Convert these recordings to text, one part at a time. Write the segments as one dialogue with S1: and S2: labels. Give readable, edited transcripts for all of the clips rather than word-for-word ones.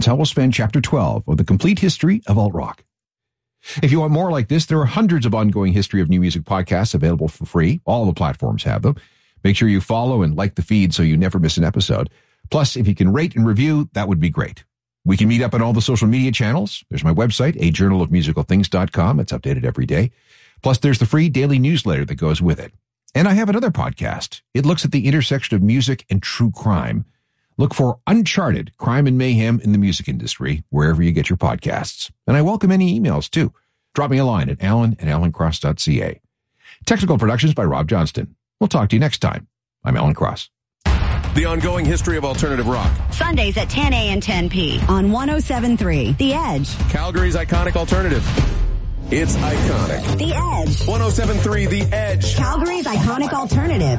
S1: That's how we'll spend Chapter 12 of the complete history of alt-rock. If you want more like this, there are hundreds of ongoing History of New Music podcasts available for free. All the platforms have them. Make sure you follow and like the feed so you never miss an episode. Plus, if you can rate and review, that would be great. We can meet up on all the social media channels. There's my website, ajournalofmusicalthings.com. It's updated every day. Plus, there's the free daily newsletter that goes with it. And I have another podcast. It looks at the intersection of music and true crime. Look for Uncharted, Crime and Mayhem in the Music Industry, wherever you get your podcasts. And I welcome any emails, too. Drop me a line at alan@alancross.ca. Technical productions by Rob Johnston. We'll talk to you next time. I'm Alan Cross.
S2: The ongoing history of alternative rock.
S3: Sundays at 10 a and 10 p. on 107.3 The Edge.
S2: Calgary's iconic alternative. It's iconic.
S3: The Edge.
S2: 107.3 The Edge.
S3: Calgary's iconic alternative.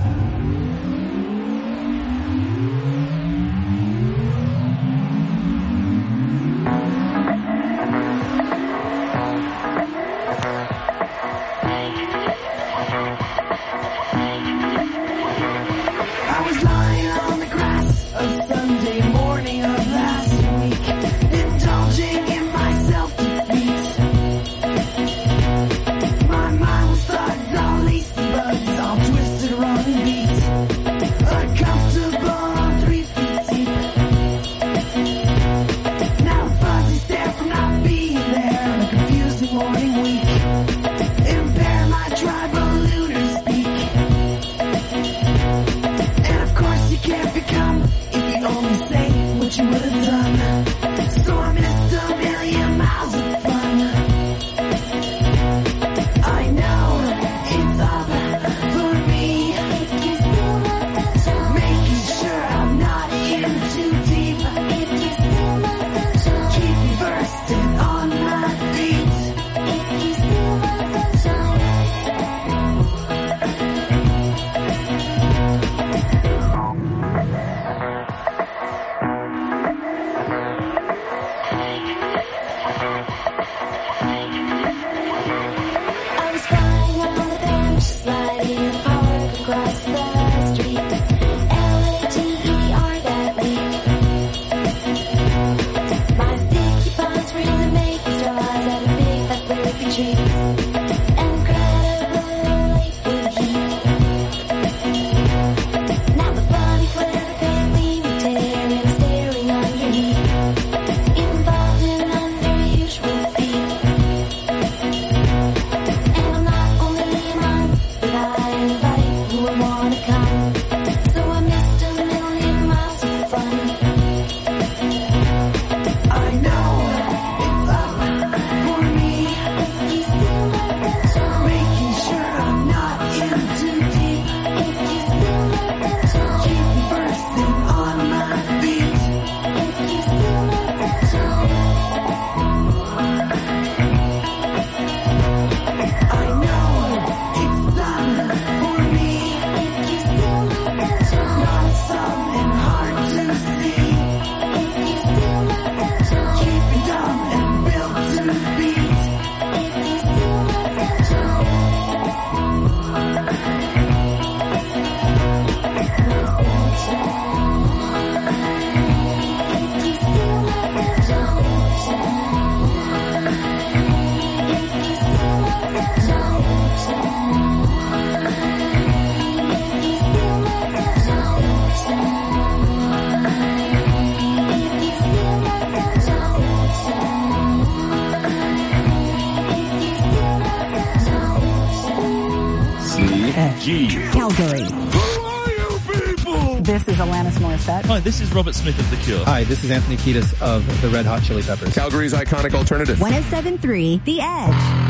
S3: Calgary.
S4: Who are you people?
S3: This is Alanis Morissette.
S5: Hi, this is Robert Smith of The Cure.
S6: Hi, this is Anthony Kiedis of the Red Hot Chili Peppers.
S2: Calgary's iconic alternative.
S3: 107.3 The Edge.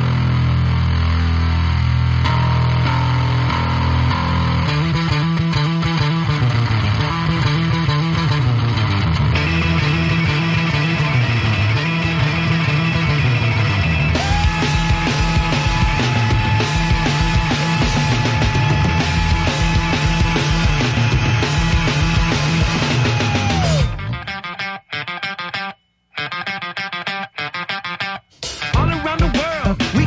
S4: All around the world, we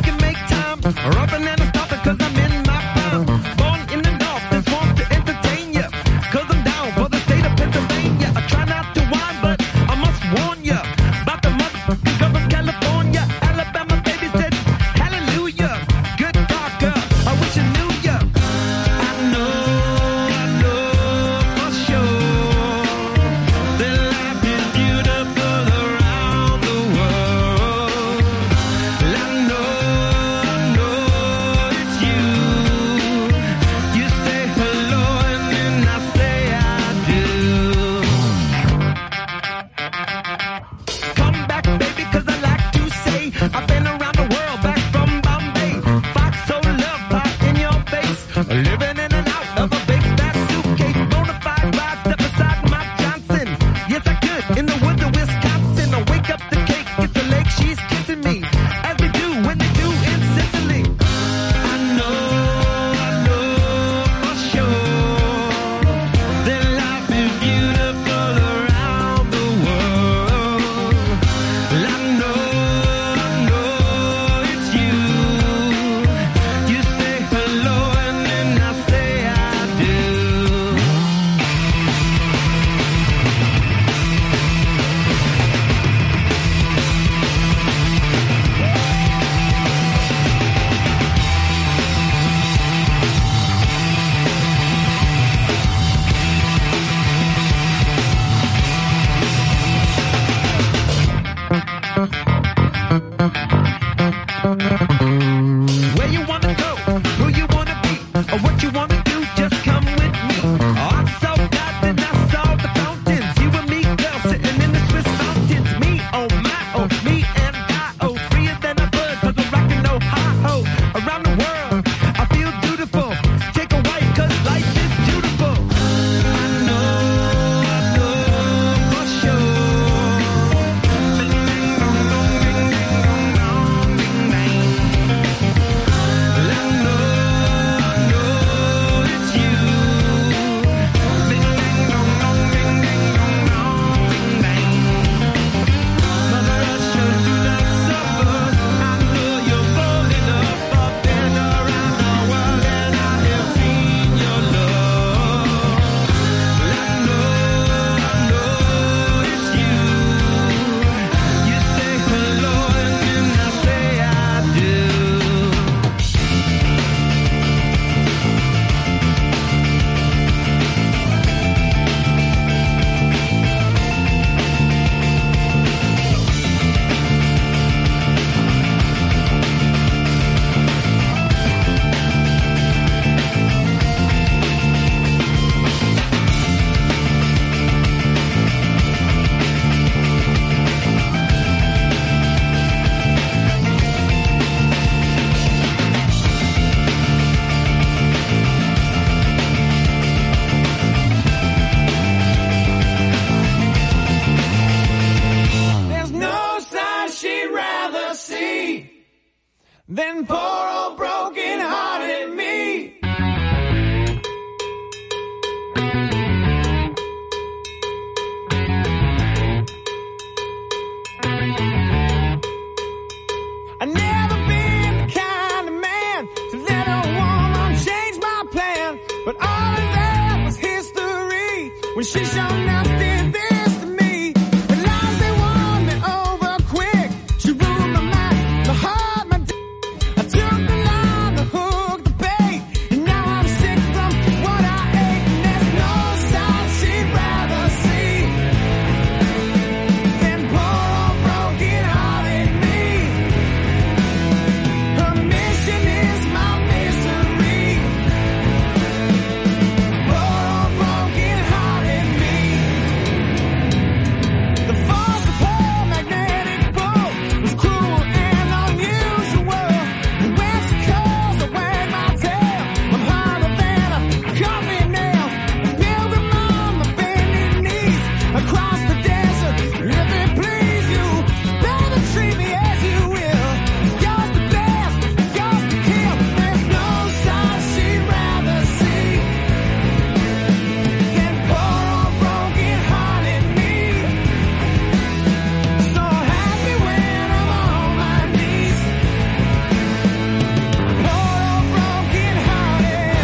S4: oh my, oh me and I, oh freer than a bird, 'cause I'm rocking no hi-ho around the world. I feel beautiful. Take a white, 'cause life is beautiful. I know for sure. I know it's you. Mother Russia, do not suffer. I know you're bold enough up and around the world, and I have seen your love. I know it's you. You say hello and then I say I do. There's no sign she'd rather see than poor old broken-hearted me. I've never been the kind of man to let a woman change my plan, but all of that was history when she showed enough did this to me. The lies they won me over quick. She ruled my mind, my heart, my I took the line, the hook, the bait, and now I'm sick from what I ate. And there's no sign she'd rather see than poor old broken-hearted me. Her mission is my misery. Poor old broken-hearted me. The force of her magnetic pull was cruel and unusual. And when she calls, I wag my tail. I'm harder than a coffee nail. A pilgrim on my bending knees across the desert. If it please you, baby, treat me as you will. Yours to bless, yours to kill. There's no sign she'd rather see than poor old broken-hearted me. So happy when I'm on my knees. Poor old broken-hearted.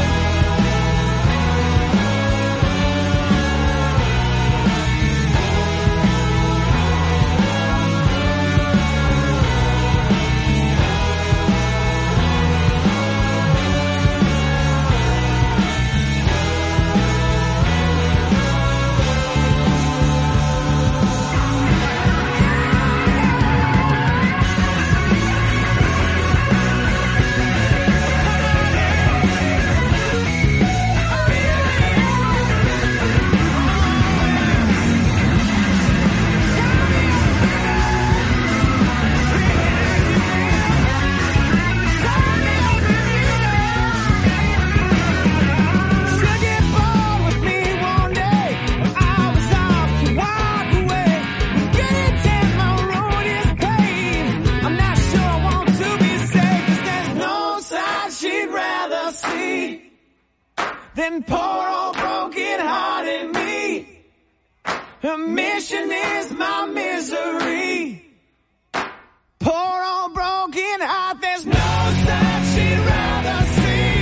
S4: She'll get bored with me one day. I was off to walk away. Getting ten more road is pain. I'm not sure I want to be safe, 'cause there's no sign she'd rather see than poor old broken-hearted me. Her mission is my misery. Poor old broken heart, there's no sign she'd rather see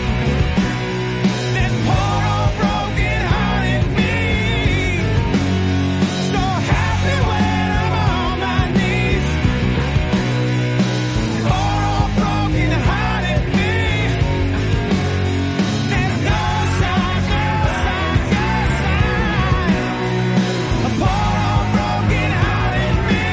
S4: than poor old broken-hearted me. So happy when I'm on my knees. Poor old broken-hearted me. There's no sign, no sign, no sign. Poor old broken-hearted me.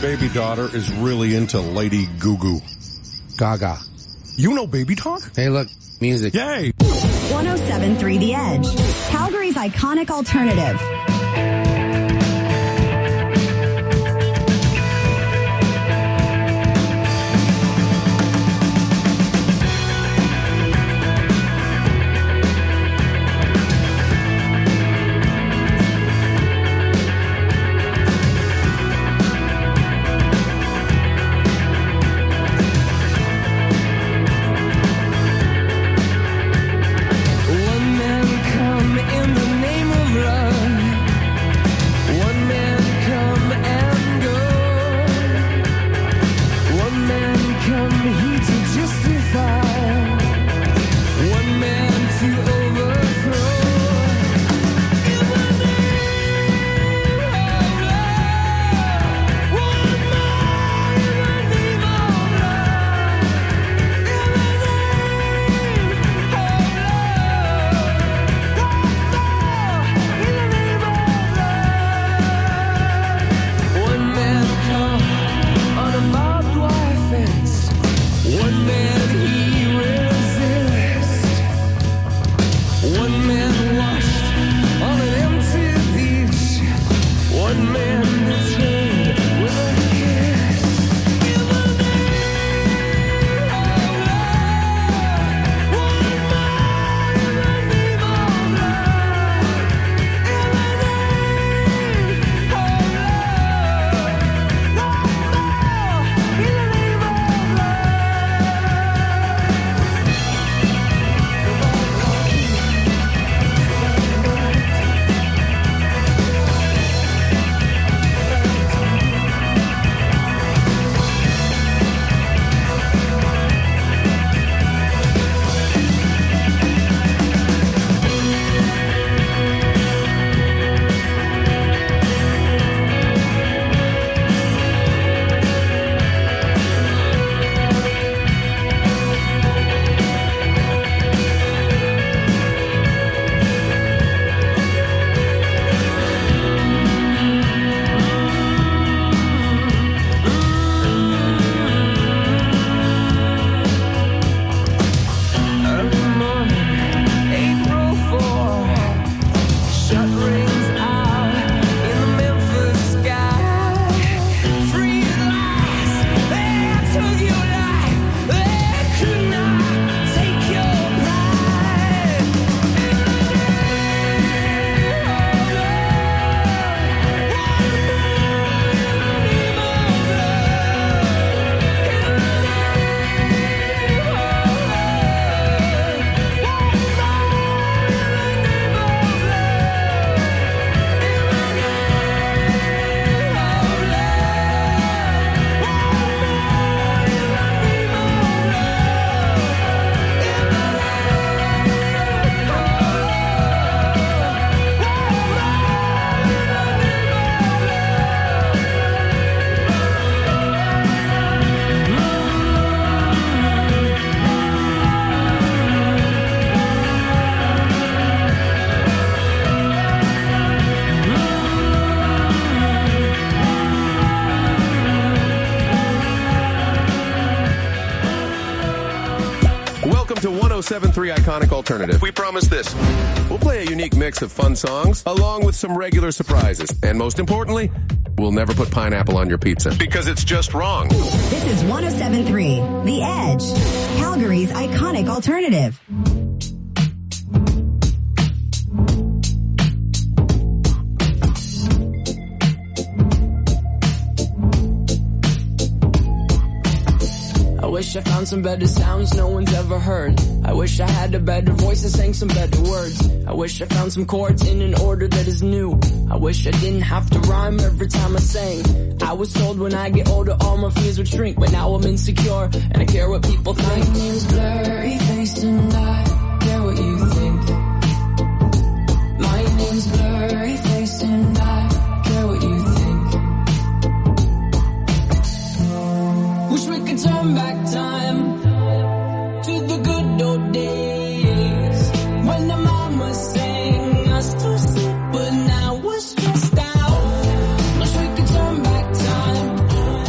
S5: baby daughter is really into Lady Gaga. You know baby talk?
S7: Hey, look, music.
S5: Yay!
S3: 107.3 The Edge, Calgary's iconic alternative.
S2: To 107.3 Iconic Alternative. We promise this. We'll play a unique mix of fun songs along with some regular surprises. And most importantly, we'll never put pineapple on your pizza because it's just wrong.
S3: This is 107.3 The Edge, Calgary's iconic alternative.
S8: I wish I found some better sounds no one's ever heard. I wish I had a better voice and sang some better words. I wish I found some chords in an order that is new. I wish I didn't have to rhyme every time I sang. I was told when I get older all my fears would shrink, but now I'm insecure and I care what people think. My name's Blurry Face and I care what you think. My name's Blurry Face and I care what you think. Wish we could turn back time to the good old days when the mama sang us to sleep, but now we're stressed out. Wish we could turn back time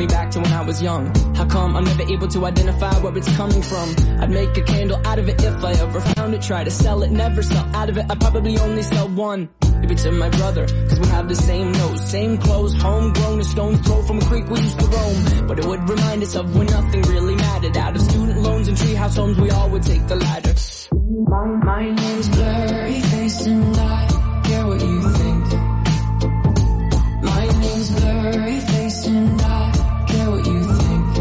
S8: back to when I was young. How come I'm never able to identify where it's coming from? I'd make a candle out of it if I ever found it. Try to sell it, never sell out of it. I'd probably only sell one. Maybe to my brother, cause we have the same nose, same clothes, homegrown, a stone's throw from a creek we used to roam. But it would remind us of when nothing really mattered. Out of student loans and treehouse homes, we all would take the ladder. My name's Blurry Face and I care what you think. My name's Blurry Face and I care what you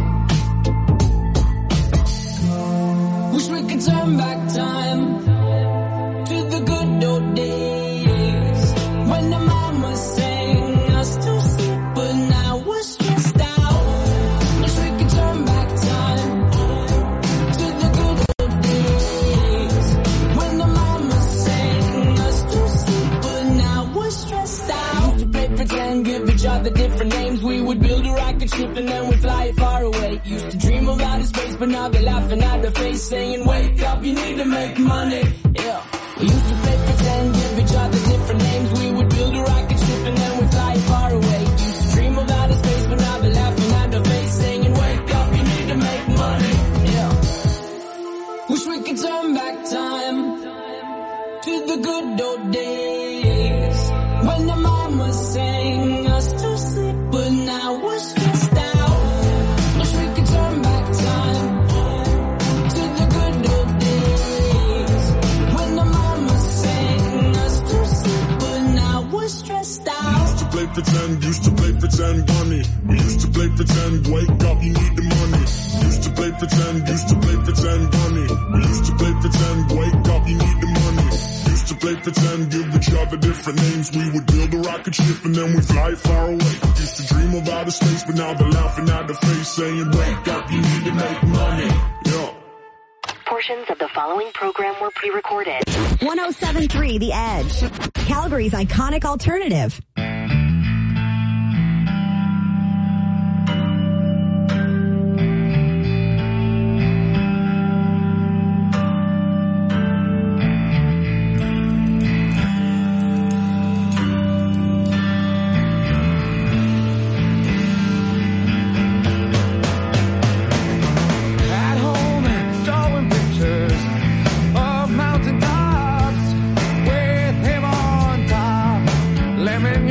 S8: think. Wish we could turn back time to the good old days when the mama sang us to sleep, but now we're stressed out. Wish we could turn back time to the good old days when the mama sang us to sleep, but now we're stressed out. Used to play pretend, give each other different names. We would build a rocket ship and then we'd fly far away. Used to dream of outer space, but now they're laughing at the face, saying, wake up, you need to make money. Yeah. We used to play pretend, give each other different names. We would build a rocket ship and then we'd fly far away. Used to dream of outer space, but now they're laughing at the face, saying, wake up, you need to make money. Yeah. Wish we could turn back time to the good old days when the mama sang us to sleep, but now we're stressed out. Wish we could turn back time to the good old days when the mama sang us to sleep, but now we're stressed out.
S7: Used to play pretend, bunny. We used to play pretend, wake up, you need the money. Used to play pretend, bunny. We used to play pretend, wake up, you need the money. Used to play pretend, give each other different names. We would build a rocket ship and then we fly far away. Used to dream of outer space, but now they're laughing at the face, saying, wake up, you need to make money. Yeah.
S9: Portions of the following program were pre-recorded.
S3: 107.3 The Edge, Calgary's iconic alternative.
S4: At home and drawing pictures of mountain tops with him on top. Lemon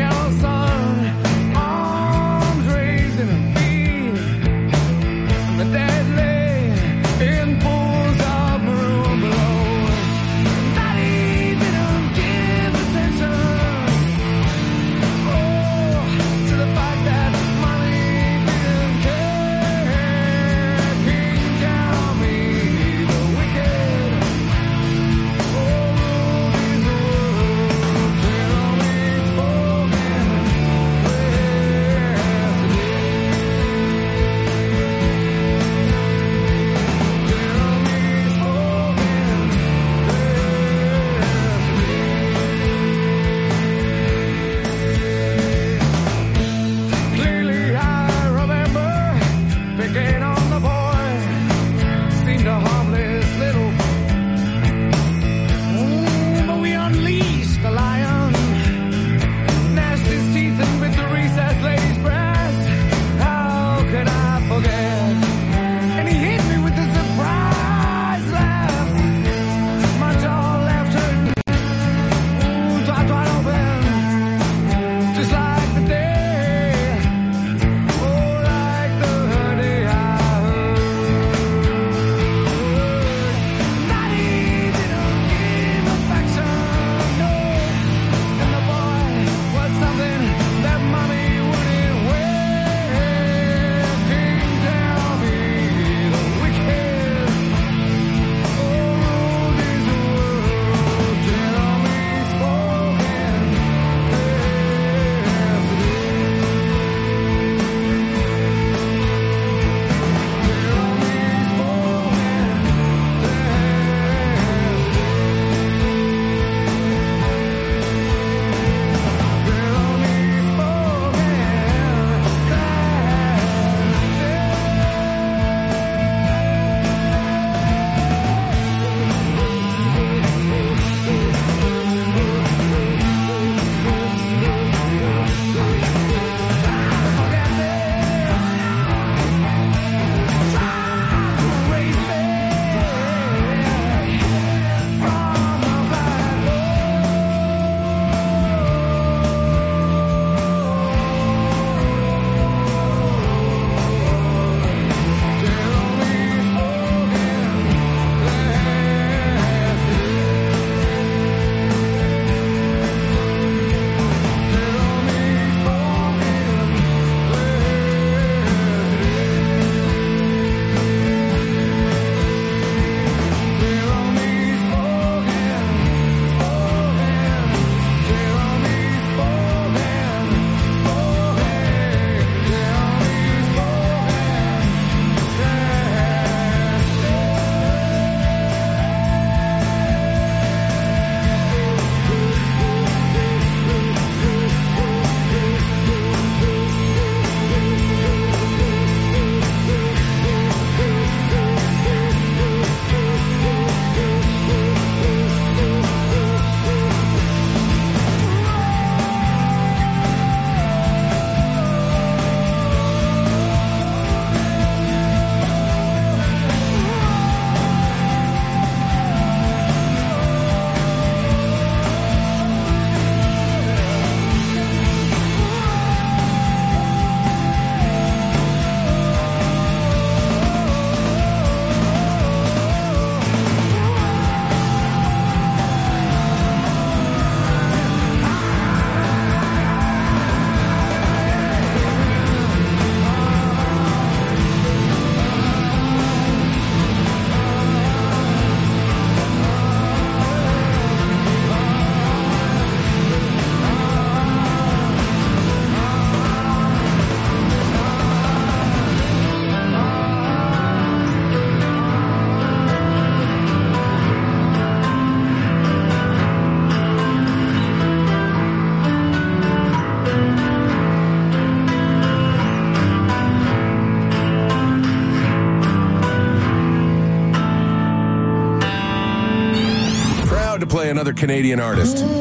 S2: to play another Canadian artist.
S3: This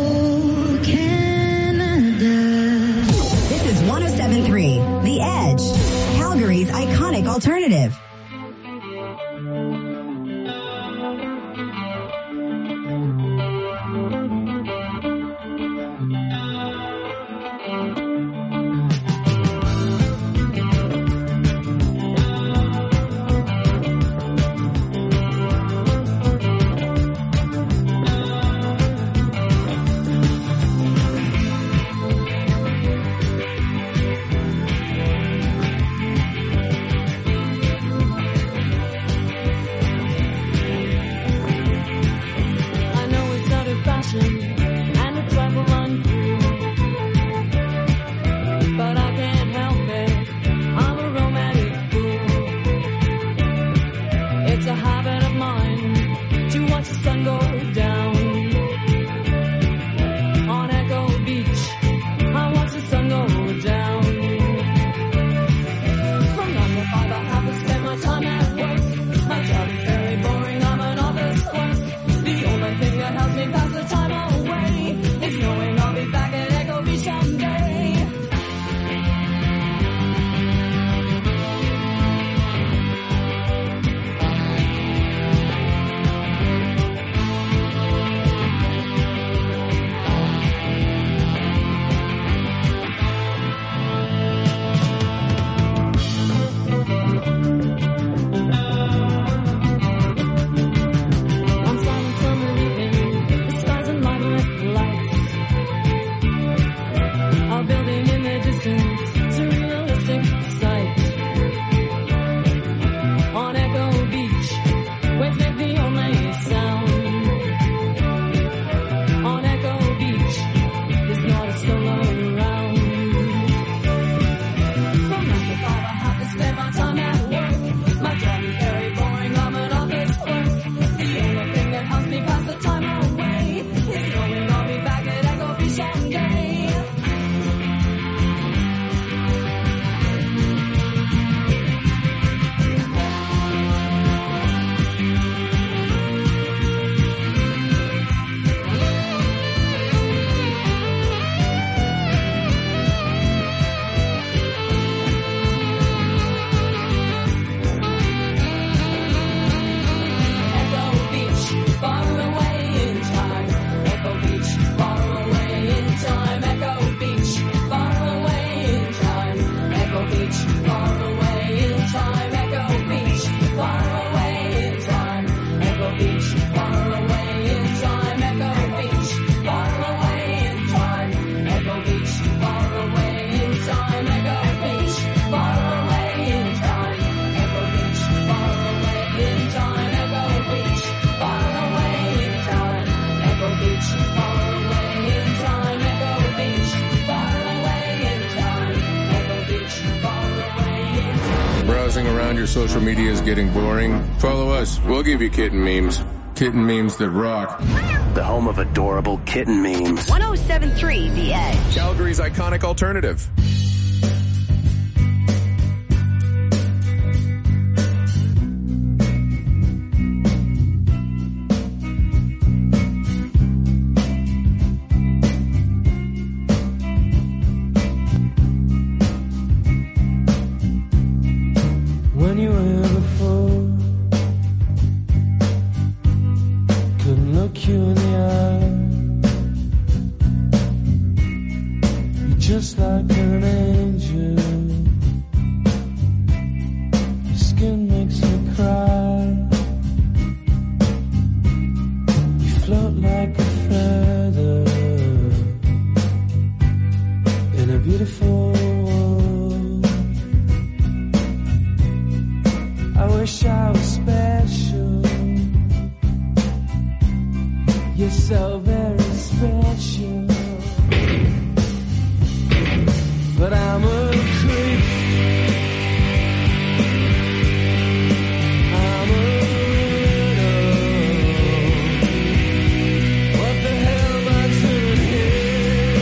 S3: is 107.3 The Edge, Calgary's iconic alternative.
S2: Around your social media is getting boring? Follow us. We'll give you kitten memes. Kitten memes that rock.
S10: The home of adorable kitten memes.
S3: 107.3 The Edge,
S2: Calgary's iconic alternative.
S4: When you were here before, couldn't look you in the eye. You're just like an angel. Your skin makes me cry. You float like a feather in a beautiful world. I wish I was special. You're so very special. But I'm a creep. I'm a widow. What the hell am I doing here?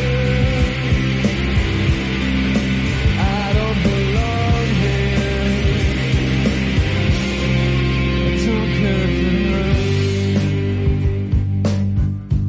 S4: I don't belong here. I don't care if it hurts.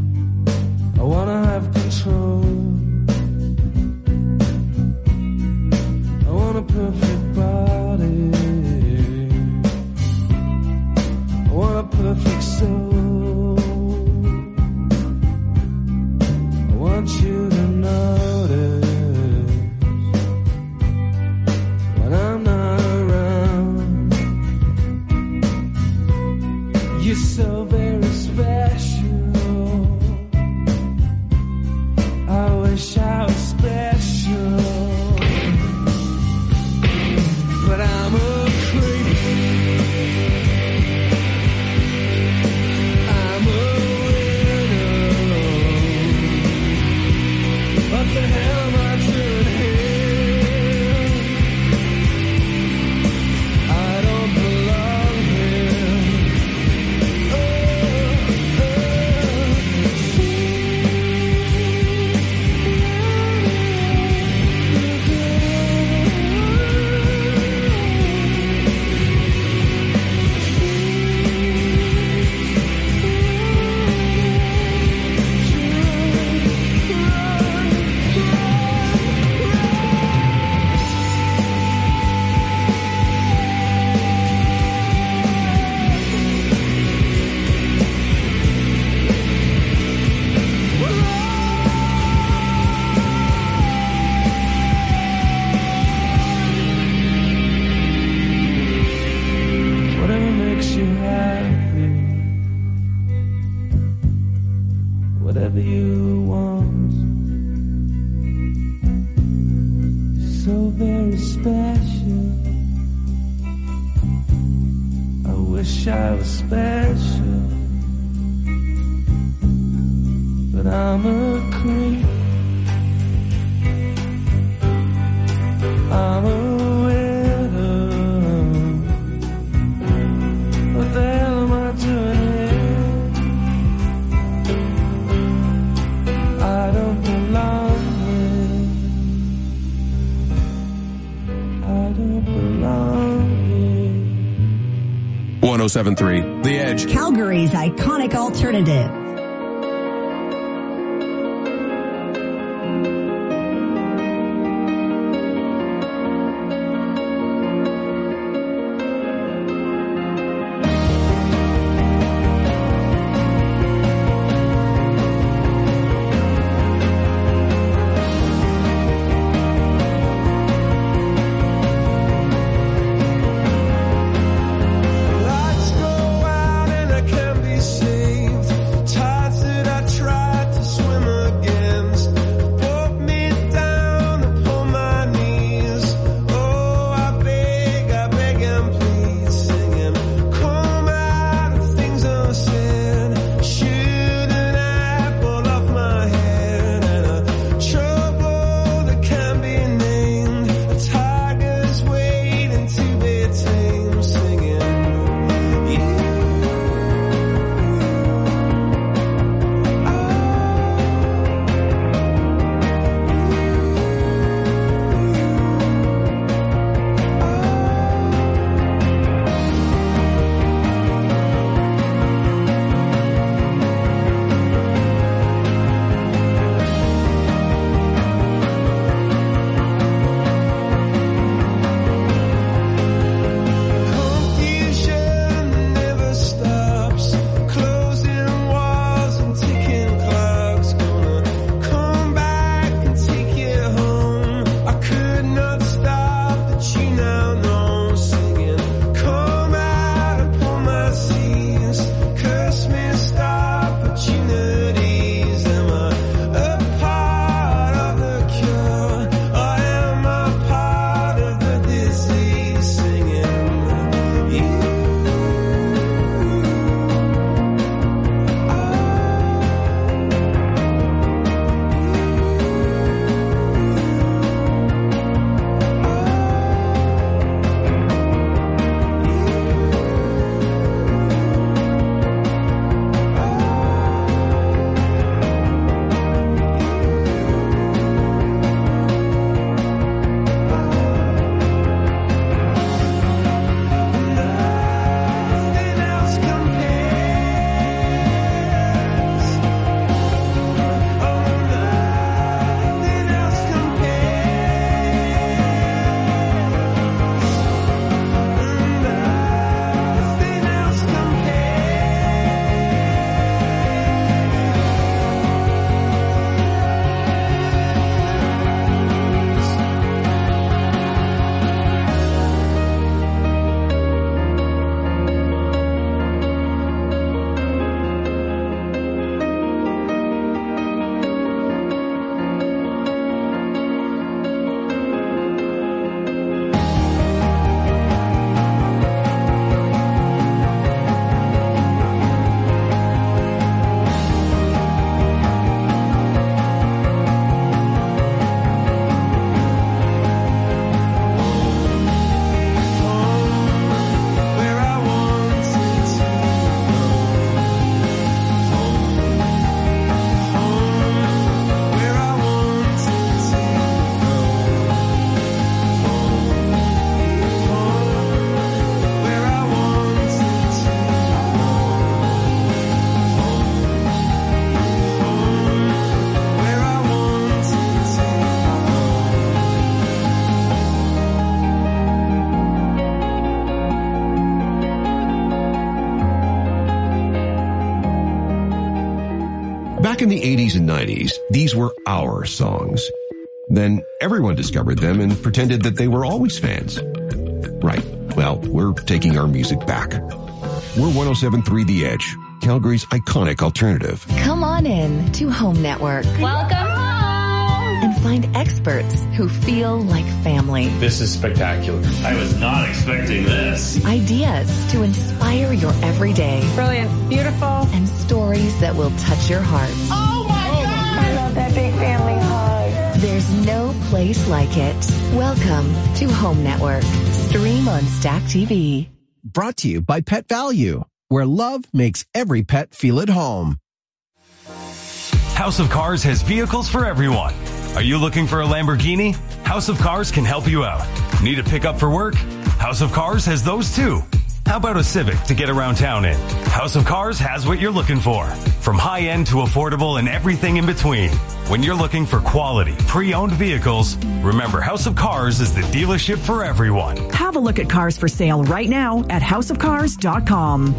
S4: wish I was special, but I'm a creep. I'm a widow. What the hell am I doing here? I don't belong here. I don't belong here.
S2: 107.3 The Edge.
S3: Calgary's iconic alternative.
S4: Lights go out and I can't be saved. Tides that I tried to swim against brought me down upon my knees. Oh, I beg and plead, singing, come out of things unsaid. Shoot an apple off my head and a trouble that can't be named. A tiger's waiting to be tamed, singing. Confusion never stops, closing walls and ticking clocks. Gonna come back and take you home. I could not stop, but you now know, singing, come out upon my seas. Curse missed opportunities. Am I a part of the cure, or am I part of the disease? Singing, nothing else compares. Oh, nothing else compares. Nothing else where I wanted to go. Where I wanted to go. Where I wanted to go. Where I wanted to go.
S1: Back in the 80s and 90s, these were our songs. Then everyone discovered them and pretended that they were always fans. Right. Well, we're taking our music back. We're 107.3 The Edge, Calgary's iconic alternative.
S11: Come on in to Home Network.
S12: Welcome home!
S11: and find experts who feel like family.
S12: This is spectacular. I was not expecting this.
S11: Ideas to inspire your everyday.
S13: Brilliant. Beautiful.
S11: And stories that will touch your heart.
S13: Oh my God! I love that big family hug.
S11: There's no place like it. Welcome to Home Network. Stream on Stack TV.
S14: Brought to you by Pet Value, where love makes every pet feel at home.
S15: House of Cars has vehicles for everyone. Are you looking for a Lamborghini? House of Cars can help you out. Need a pickup for work? House of Cars has those too. How about a Civic to get around town in? House of Cars has what you're looking for. From high-end to affordable and everything in between. When you're looking for quality, pre-owned vehicles, remember House of Cars is the dealership for everyone.
S16: Have a look at cars for sale right now at houseofcars.com.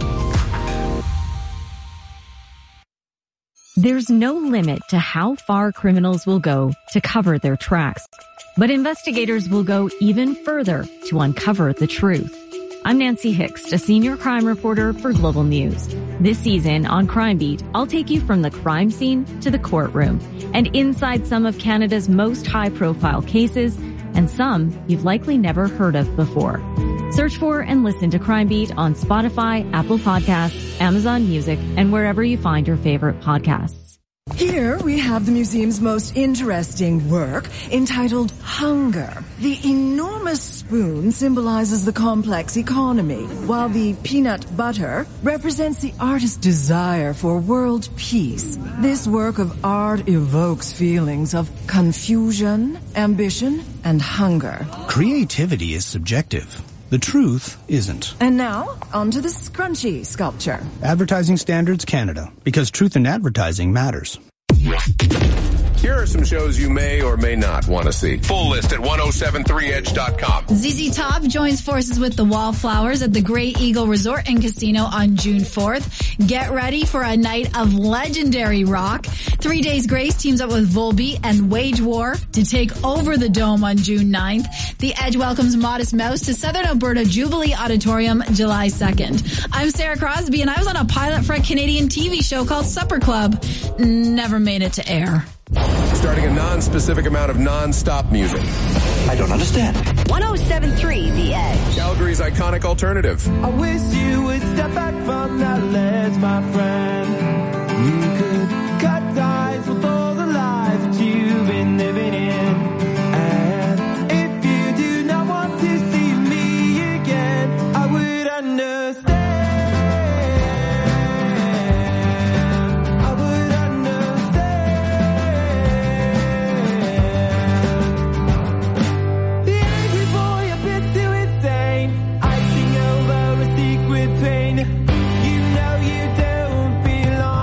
S17: There's no limit to how far criminals will go to cover their tracks, but investigators will go even further to uncover the truth. I'm Nancy Hicks, a senior crime reporter for Global News. This season on Crime Beat, I'll take you from the crime scene to the courtroom and inside some of Canada's most high-profile cases and some you've likely never heard of before. Search for and listen to Crime Beat on Spotify, Apple Podcasts, Amazon Music, and wherever you find your favorite podcasts.
S18: Here we have the museum's most interesting work, entitled Hunger. The enormous spoon symbolizes the complex economy, while the peanut butter represents the artist's desire for world peace. This work of art evokes feelings of confusion, ambition, and hunger.
S19: Creativity is subjective. The truth isn't.
S18: And now, onto the scrunchy sculpture.
S19: Advertising Standards Canada, because truth in advertising matters.
S2: Here are some shows you may or may not want to see. Full list at 1073edge.com.
S20: ZZ Top joins forces with the Wallflowers at the Great Eagle Resort and Casino on June 4th. Get ready for a night of legendary rock. 3 Days Grace teams up with Volbeat and Wage War to take over the Dome on June 9th. The Edge welcomes Modest Mouse to Southern Alberta Jubilee Auditorium July 2nd. I'm Sarah Crosby, and I was on a pilot for a Canadian TV show called Supper Club. Never made it to air.
S2: Starting a non-specific amount of non-stop music.
S10: I don't understand.
S3: 1073 The Edge.
S2: Calgary's iconic alternative.
S4: I wish you would step back from that ledge, my friend. You could cut ties with all the life that you've been living in. And if you do not want to see me again, I would understand. Pain. You know you don't belong.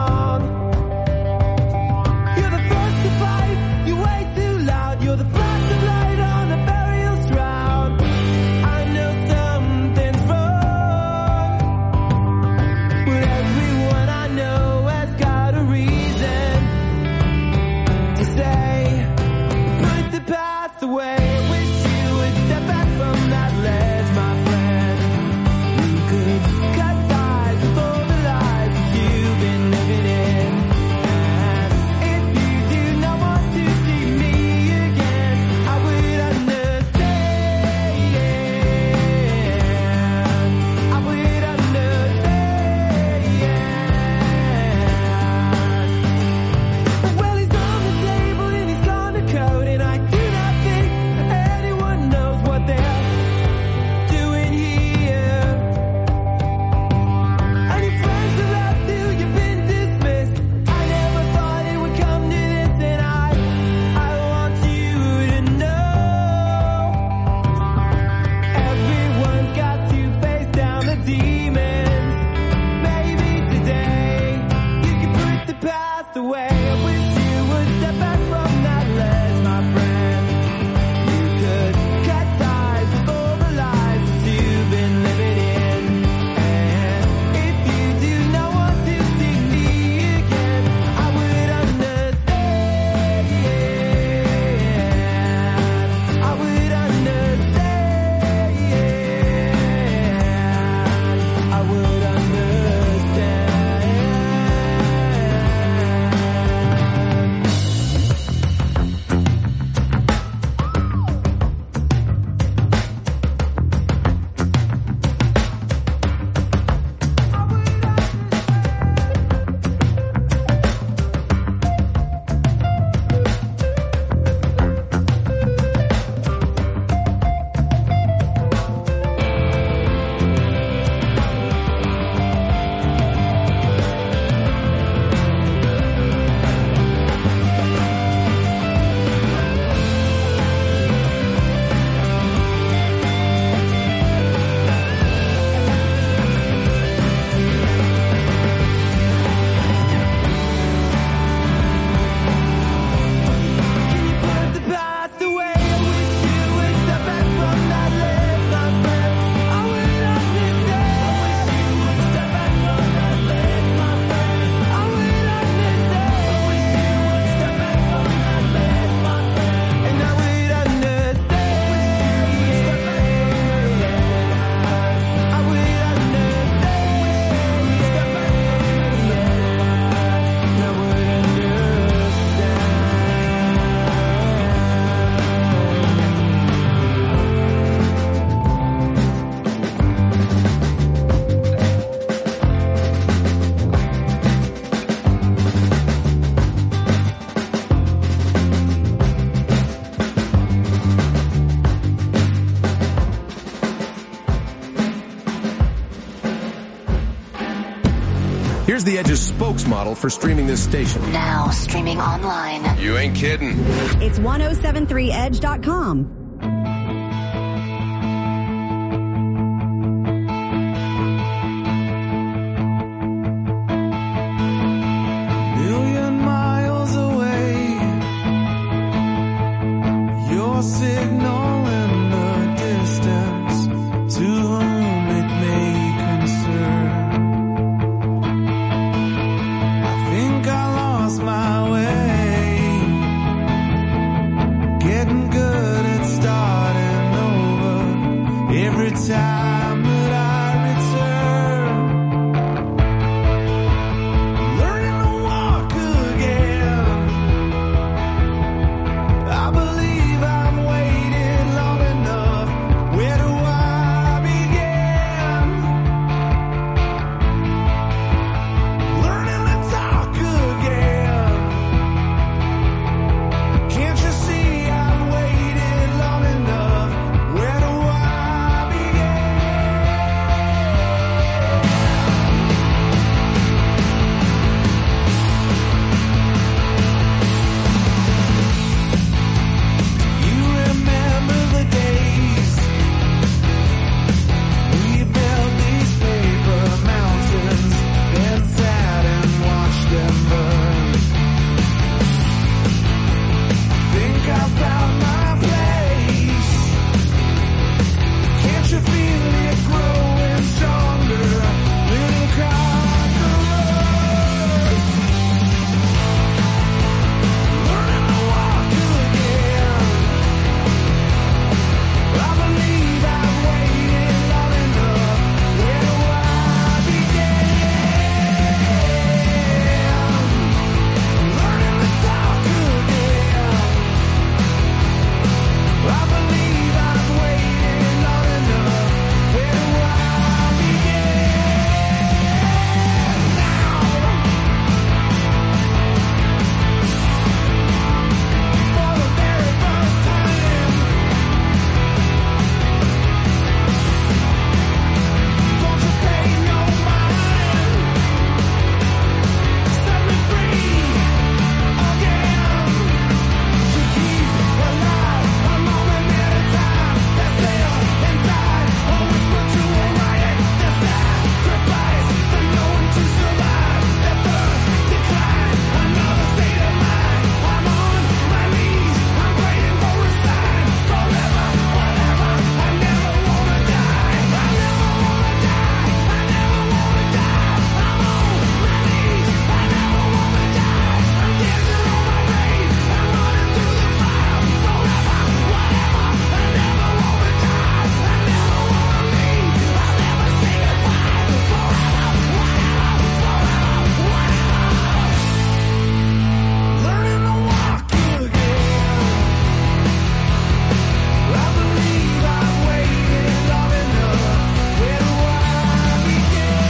S2: Here's the Edge's spokesmodel for streaming this station.
S9: Now streaming online.
S2: You ain't kidding.
S3: It's 1073edge.com.
S4: Million miles away, your signal in the distance, to whom it may concern. I think I lost my way, getting good at starting over every time that I return. Learning to walk again. I believe I've waited long enough. Where do I begin? Learning to talk again. Can't you see I've waited long enough? Where do I begin? You remember the days we built these paper mountains, then sat and watched them burn. Think I found my place. Can't you feel it growing stronger? Little conquerors, learning to walk again. I believe I've waited long enough. Where do I begin? Learning to talk again. I believe I've waited long enough. Where do I begin? For the very first time, don't you pay no mind. Set me free again. To keep alive a moment at a time. That's there inside. A whisper to a riot. The sacrifice. The knowing to survive. That first decline. Another state of mind. I'm on my knees. I'm praying for a sign. Forever, whatever. I never wanna die. I never wanna die. I never wanna die. I'm on my knees. I never wanna die. I'm dancing on my grave. I'm running through the fire. Forever, whatever. I never wanna die. I never wanna leave. I'll never say goodbye. Forever, whatever. Forever, whatever. Learning to walk again. I believe I've waited long enough. Where do I begin?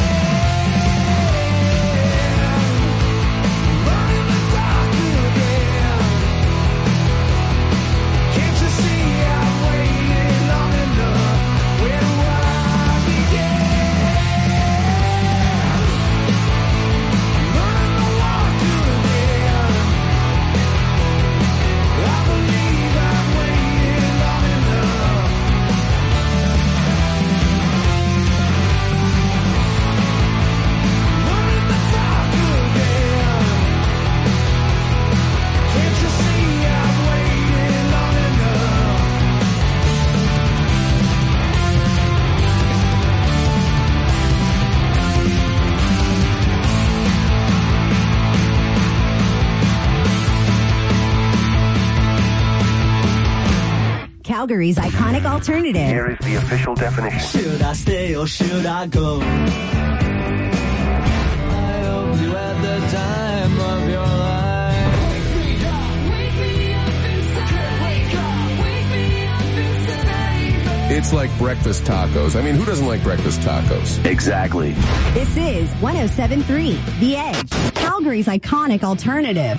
S4: Learning to talk again. Can't you see I've waited long enough? Where do I begin? Learning to walk again. I believe I've waited long enough. Learning to talk again. Can't you see I've waited long enough?
S3: Calgary's iconic alternative.
S10: Here is the official definition.
S4: Should I stay or should I go? I hope you had the time of your life.
S2: It's like breakfast tacos. I mean, who doesn't like breakfast tacos?
S10: Exactly.
S3: This is 1073 The Edge, Calgary's iconic alternative.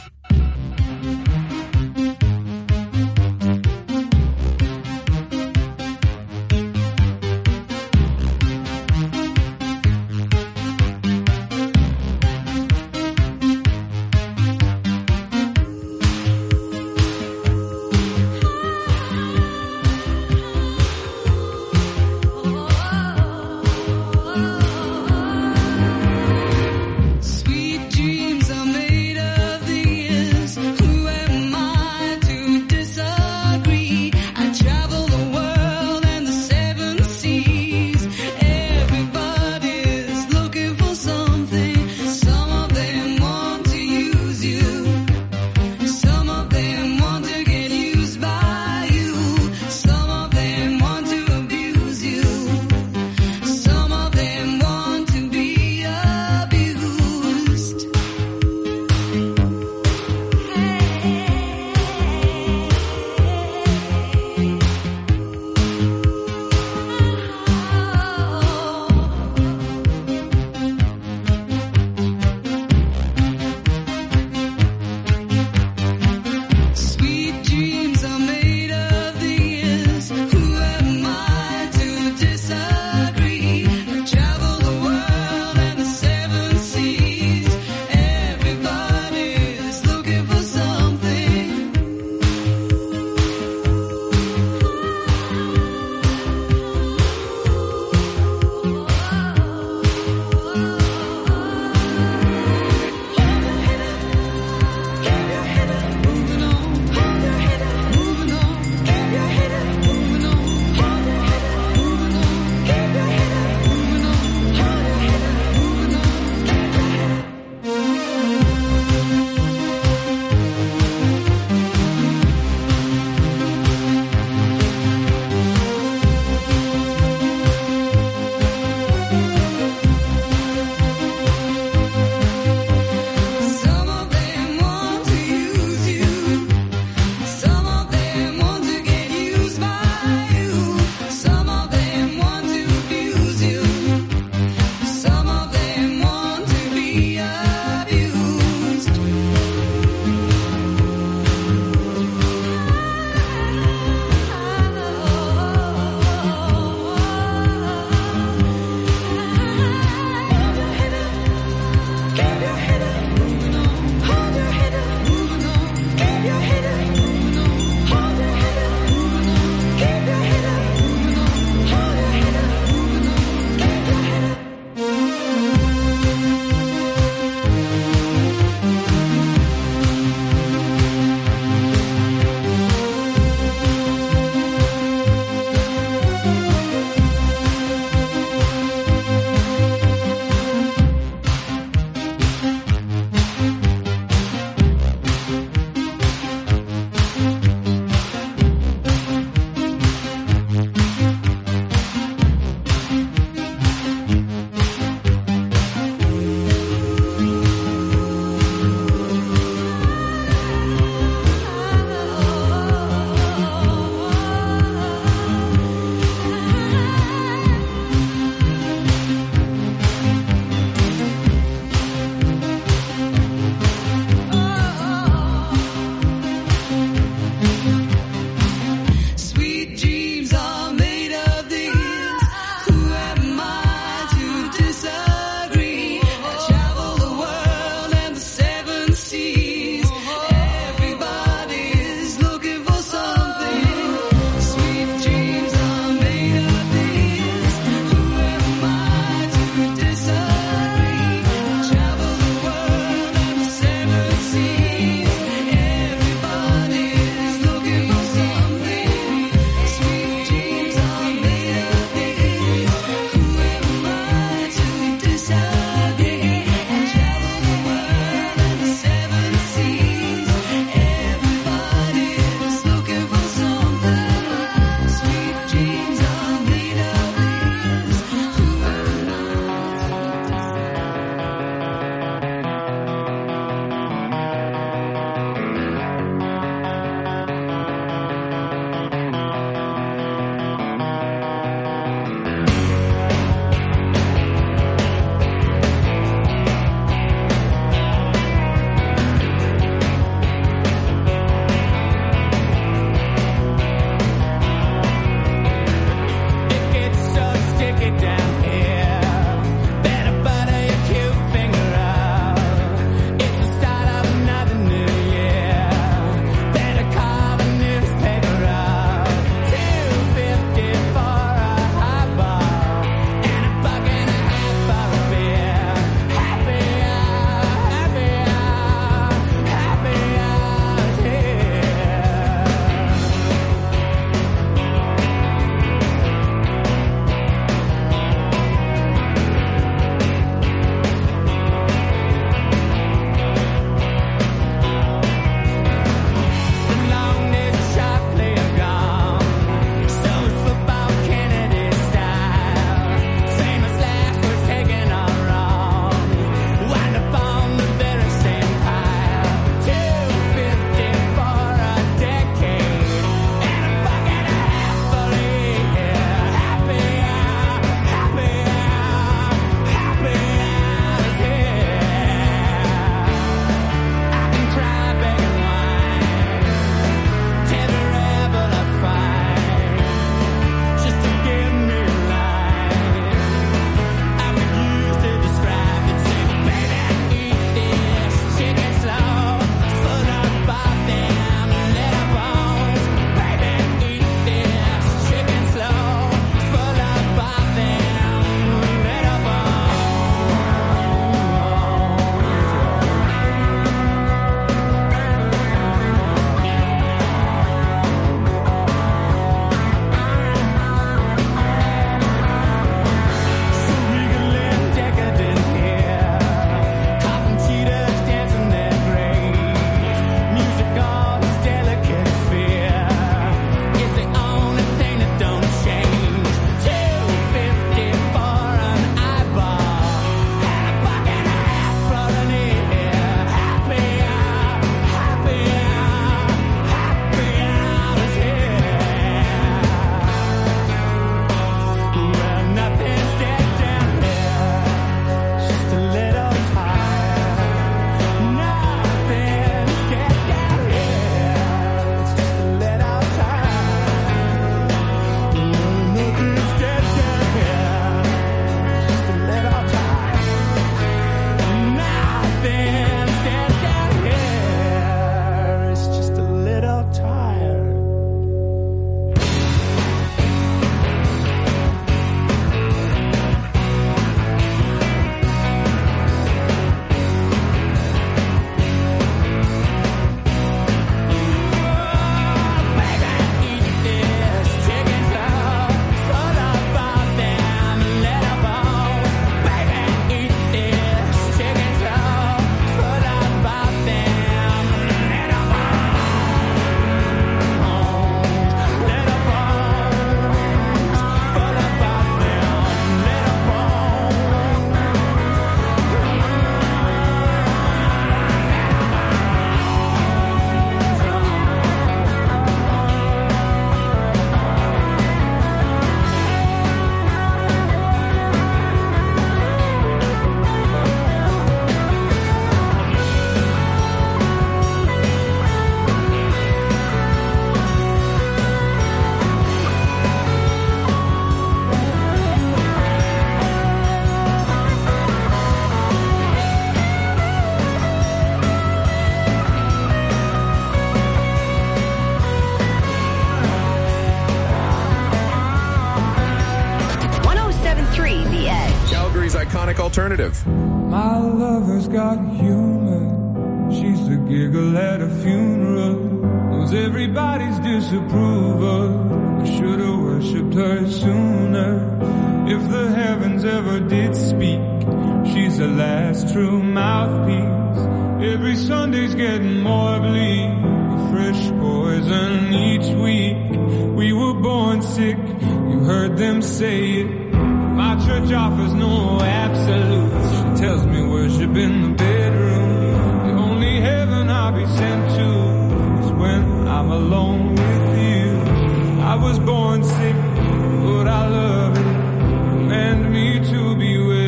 S2: iconic alternative.
S4: My lover's got humor. She's the giggle at a funeral. Knows everybody's disapproval. I should have worshipped her sooner. If the heavens ever did speak, she's the last true mouthpiece. Every Sunday's getting more bleak. Fresh poison each week. We were born sick, you heard them say it. My church offers no absolutes. She tells me worship in the bedroom. The only heaven I'll be sent to is when I'm alone with you. I was born sick, but I love it. Command me to be well.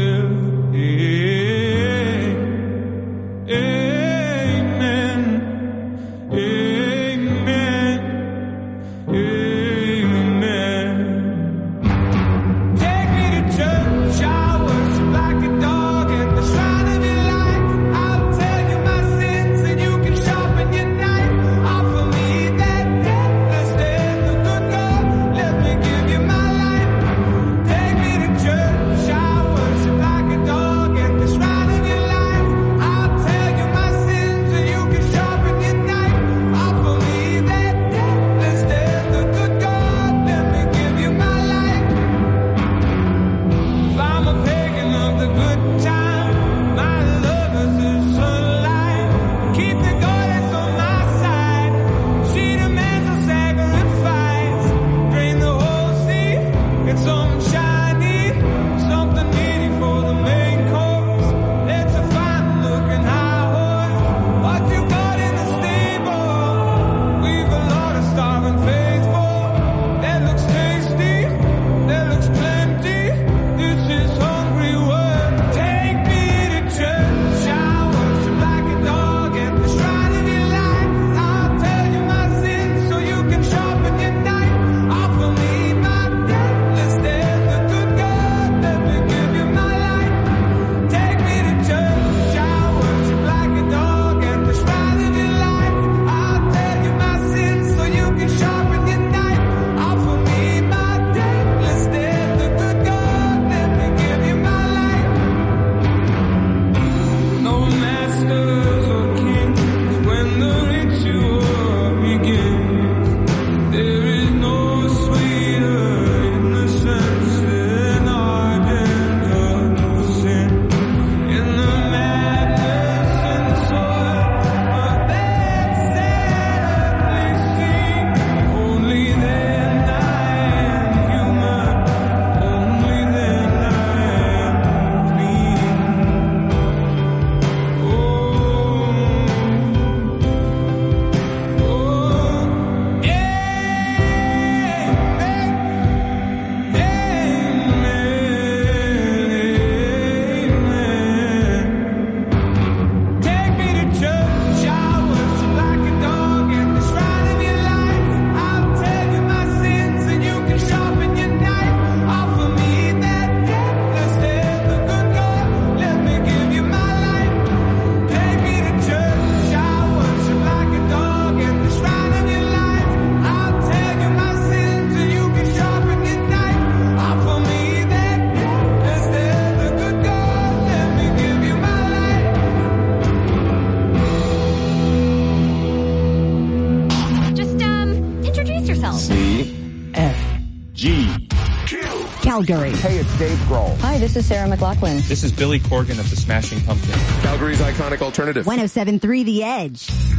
S3: Calgary.
S21: Hey, it's Dave Grohl.
S22: Hi, this is Sarah McLachlan.
S23: This is Billy Corgan of the Smashing Pumpkins.
S2: Calgary's iconic alternative.
S3: 107.3 The Edge.